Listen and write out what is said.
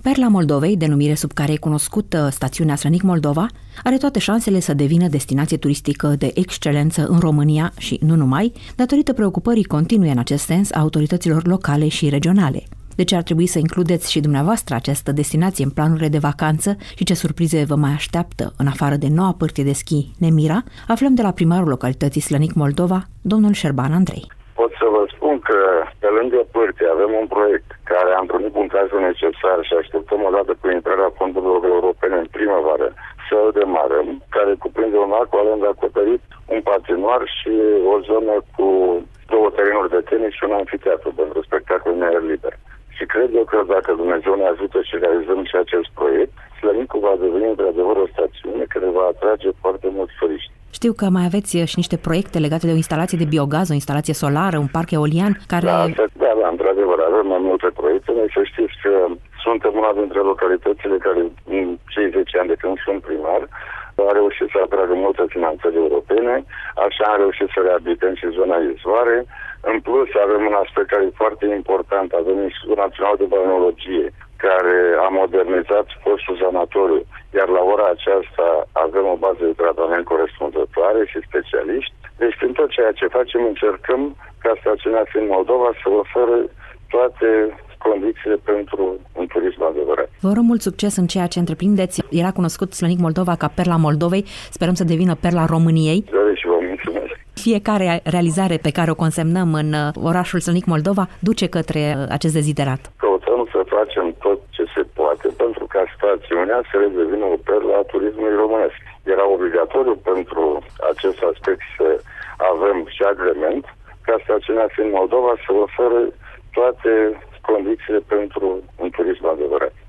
Perla Moldovei, denumire sub care e cunoscută stațiunea Slănic Moldova, are toate șansele să devină destinație turistică de excelență în România și nu numai, datorită preocupării continue în acest sens a autorităților locale și regionale. De ce ar trebui să includeți și dumneavoastră această destinație în planurile de vacanță și ce surprize vă mai așteaptă în afară de noua pârtie de schi Nemira, aflăm de la primarul localității Slănic Moldova, domnul Șerban Andrei. Pot să vă spun că pe lângă pârtie avem un proiect care a întrunit punctajul necesar și așteptăm odată cu intrarea fondurilor europene în primăvară să-l demarăm, care cuprinde un acvaland acoperit, un patinoar și o zonă cu 2 terenuri de tenis și un amfiteatru pentru spectacol în aer liber. Și cred eu că dacă Dumnezeu ne ajută și realizăm și acest proiect, Slănicul va deveni într-adevăr o stațiune care va atrage foarte mulți turiști. Știu că mai aveți și niște proiecte legate de o instalație de biogaz, o instalație solară, un parc eolian, care... Da, într-adevăr, avem mai multe proiecte. Noi să știți că suntem una dintre localitățile care, în cei 10 ani de când sunt primar, a reușit să atragă multe finanțări europene, așa am reușit să reabilităm și zona Izvoare. În plus, avem un aspect care e foarte important, avem Institutul Național de Balneologie, care a modernizat fostul sanatoriu, iar la ora aceasta avem o bază de tratament corespunzătoare și specialiști. Deci, prin tot ceea ce facem, încercăm ca stațiunea Slănic Moldova să ofere toate condițiile pentru un turism adevărat. Vă urăm mult succes în ceea ce întreprindeți. Era cunoscut Slănic Moldova ca Perla Moldovei. Sperăm să devină Perla României. Și vă mulțumesc. Fiecare realizare pe care o consemnăm în orașul Slănic Moldova duce către acest deziderat. Căutăm să facem tot ce se poate pentru ca stațiunea să redevină o perlă a turismului românesc. Era obligatoriu pentru acest aspect să avem și agrement ca stațiunea Slănic Moldova să ofere toate condițiile pentru un turism adevărat.